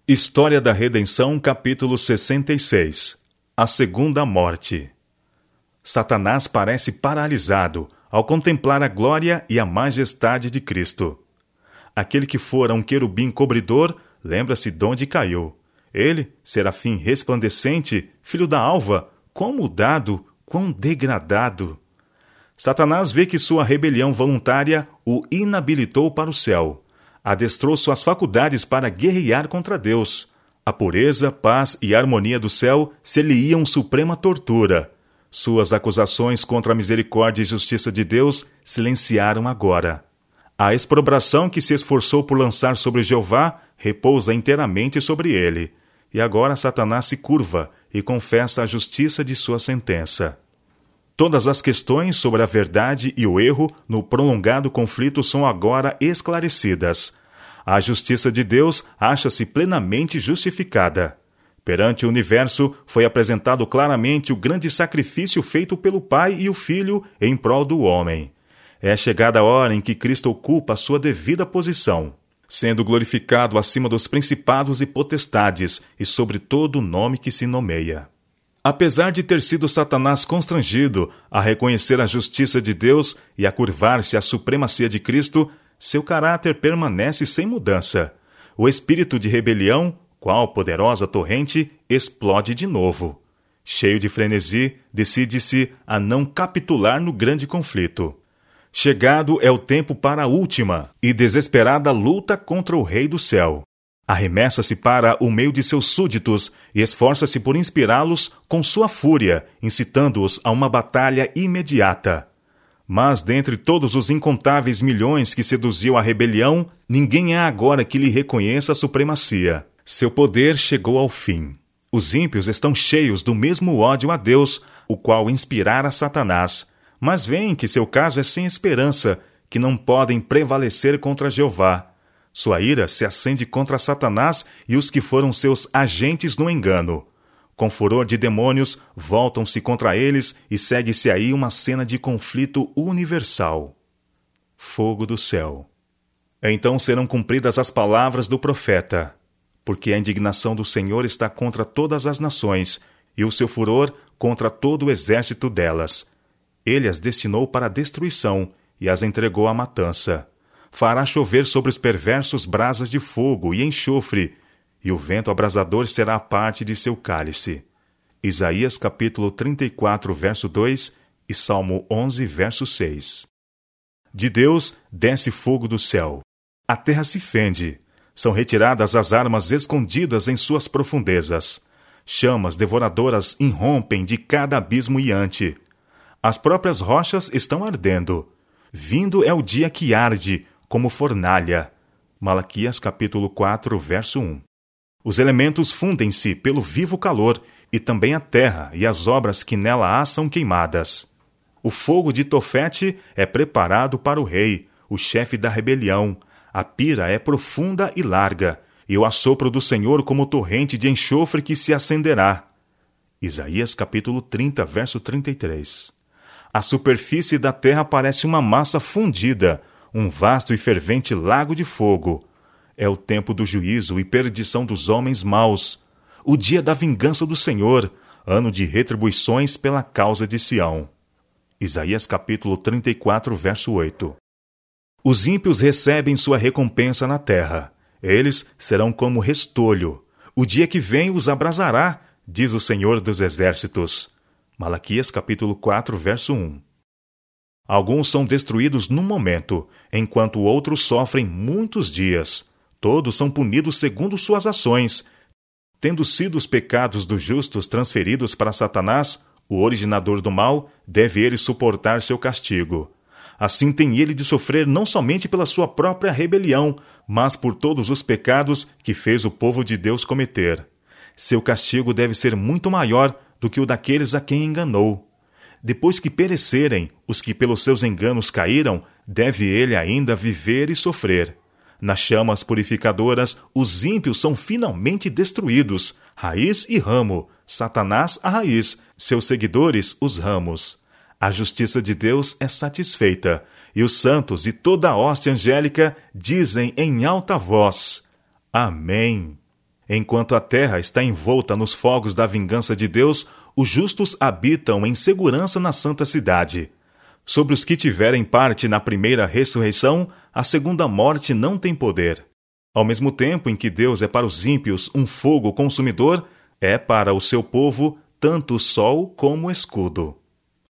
História da Redenção, capítulo 66. A segunda morte. Satanás parece paralisado ao contemplar a glória e a majestade de Cristo. Aquele que fora um querubim cobridor, lembra-se de onde caiu. Ele, serafim resplandecente, filho da alva, quão mudado, quão degradado. Satanás vê que sua rebelião voluntária o inabilitou para o céu. Adestrou suas faculdades para guerrear contra Deus. A pureza, paz e harmonia do céu ser-lhe-iam suprema tortura. Suas acusações contra a misericórdia e justiça de Deus silenciaram agora. A exprobração que se esforçou por lançar sobre Jeová repousa inteiramente sobre ele. E agora Satanás se curva e confessa a justiça de sua sentença. Todas as questões sobre a verdade e o erro no prolongado conflito são agora esclarecidas. A justiça de Deus acha-se plenamente justificada. Perante o universo foi apresentado claramente o grande sacrifício feito pelo Pai e o Filho em prol do homem. É chegada a hora em que Cristo ocupa a sua devida posição, sendo glorificado acima dos principados e potestades e sobre todo o nome que se nomeia. Apesar de ter sido Satanás constrangido a reconhecer a justiça de Deus e a curvar-se à supremacia de Cristo, seu caráter permanece sem mudança. O espírito de rebelião, qual poderosa torrente, explode de novo. Cheio de frenesi, decide-se a não capitular no grande conflito. Chegado é o tempo para a última e desesperada luta contra o Rei do Céu. Arremessa-se para o meio de seus súditos e esforça-se por inspirá-los com sua fúria, incitando-os a uma batalha imediata. Mas, dentre todos os incontáveis milhões que seduziu a rebelião, ninguém há agora que lhe reconheça a supremacia. Seu poder chegou ao fim. Os ímpios estão cheios do mesmo ódio a Deus, o qual inspirara Satanás, mas veem que seu caso é sem esperança, que não podem prevalecer contra Jeová. Sua ira se acende contra Satanás e os que foram seus agentes no engano. Com furor de demônios, voltam-se contra eles e segue-se aí uma cena de conflito universal. Fogo do céu. Então serão cumpridas as palavras do profeta, porque a indignação do Senhor está contra todas as nações, e o seu furor contra todo o exército delas. Ele as destinou para a destruição e as entregou à matança. Fará chover sobre os perversos brasas de fogo e enxofre, e o vento abrasador será a parte de seu cálice. Isaías capítulo 34, verso 2 e Salmo 11, verso 6. De Deus desce fogo do céu. A terra se fende. São retiradas as armas escondidas em suas profundezas. Chamas devoradoras irrompem de cada abismo iante. As próprias rochas estão ardendo. Vindo é o dia que arde, como fornalha. Malaquias capítulo 4, verso 1. Os elementos fundem-se pelo vivo calor, e também a terra e as obras que nela há são queimadas. O fogo de Tofete é preparado para o rei, o chefe da rebelião. A pira é profunda e larga, e o assopro do Senhor como torrente de enxofre que se acenderá. Isaías capítulo 30, verso 33. A superfície da terra parece uma massa fundida, um vasto e fervente lago de fogo. É o tempo do juízo e perdição dos homens maus, o dia da vingança do Senhor, ano de retribuições pela causa de Sião. Isaías capítulo 34, verso 8. Os ímpios recebem sua recompensa na terra. Eles serão como restolho. O dia que vem os abrasará, diz o Senhor dos Exércitos. Malaquias capítulo 4, verso 1. Alguns são destruídos num momento, enquanto outros sofrem muitos dias. Todos são punidos segundo suas ações. Tendo sido os pecados dos justos transferidos para Satanás, o originador do mal, deve ele suportar seu castigo. Assim tem ele de sofrer não somente pela sua própria rebelião, mas por todos os pecados que fez o povo de Deus cometer. Seu castigo deve ser muito maior do que o daqueles a quem enganou. Depois que perecerem os que pelos seus enganos caíram, deve ele ainda viver e sofrer. Nas chamas purificadoras, os ímpios são finalmente destruídos, raiz e ramo, Satanás a raiz, seus seguidores os ramos. A justiça de Deus é satisfeita, e os santos e toda a hoste angélica dizem em alta voz: Amém. Enquanto a terra está envolta nos fogos da vingança de Deus, os justos habitam em segurança na santa cidade. Sobre os que tiverem parte na primeira ressurreição, a segunda morte não tem poder. Ao mesmo tempo em que Deus é para os ímpios um fogo consumidor, é para o seu povo tanto o sol como o escudo.